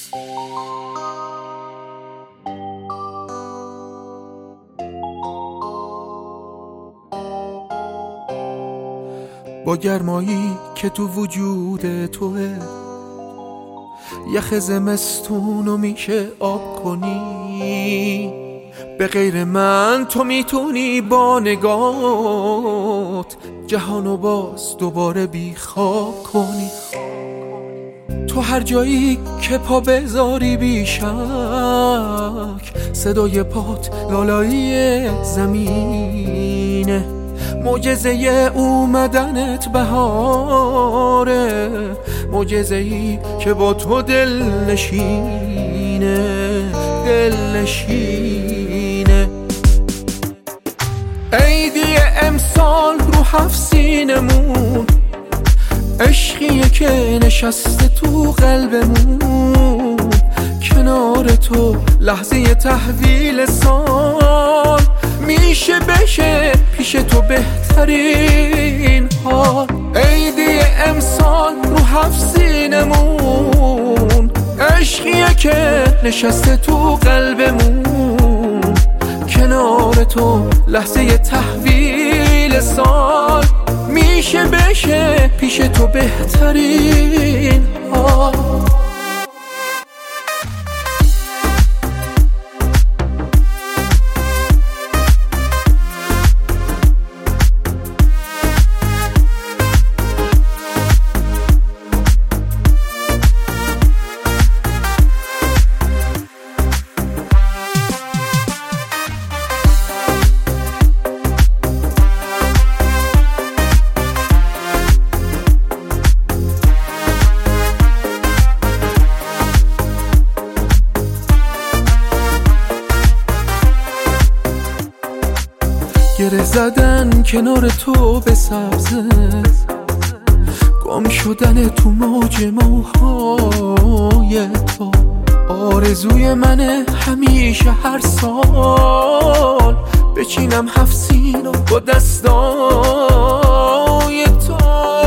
با گرمایی که تو وجود توه، یخ زمستونو میشه آب کنی. به غیر من تو میتونی با نگات جهانو باز دوباره بیخواب کنی. تو هر جایی که پا بذاری بیشک صدای پات لالایی زمینه. معجزه اومدنت بهاره، معجزه ای که با تو دل نشینه، دل نشینه. عیدی امسال رو 7 سینمون، عشقیه که نشسته تو قلبمون. کنار تو لحظه تحویل سال میشه بشه پیش تو بهترین حال. عیدی امسال رو 7 سینمون، عشقیه که نشسته تو قلبمون. کنار تو لحظه تحویل سال میشه بشه پیش تو بهترین حال. گره زدن کنار تو به سبزه، گم شدن تو موج موهای تو. آرزوی منه همیشه هر سال بچینم 7 سینو با دستای تو.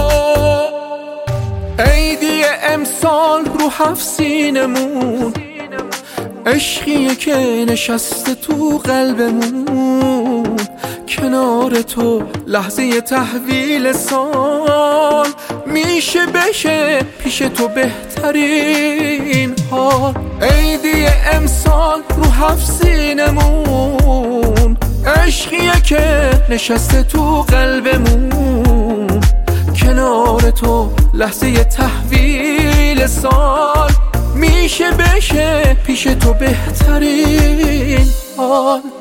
عیدی امسال رو 7 سینمون، عشقیه که نشسته تو قلبمون. کنار تو لحظه تحویل سال میشه بشه پیش تو بهترین حال. عیدی امسال رو 7 سینمون، عشقیه که نشسته تو قلبمون. کنار تو لحظه تحویل سال میشه بشه پیش تو بهترین حال.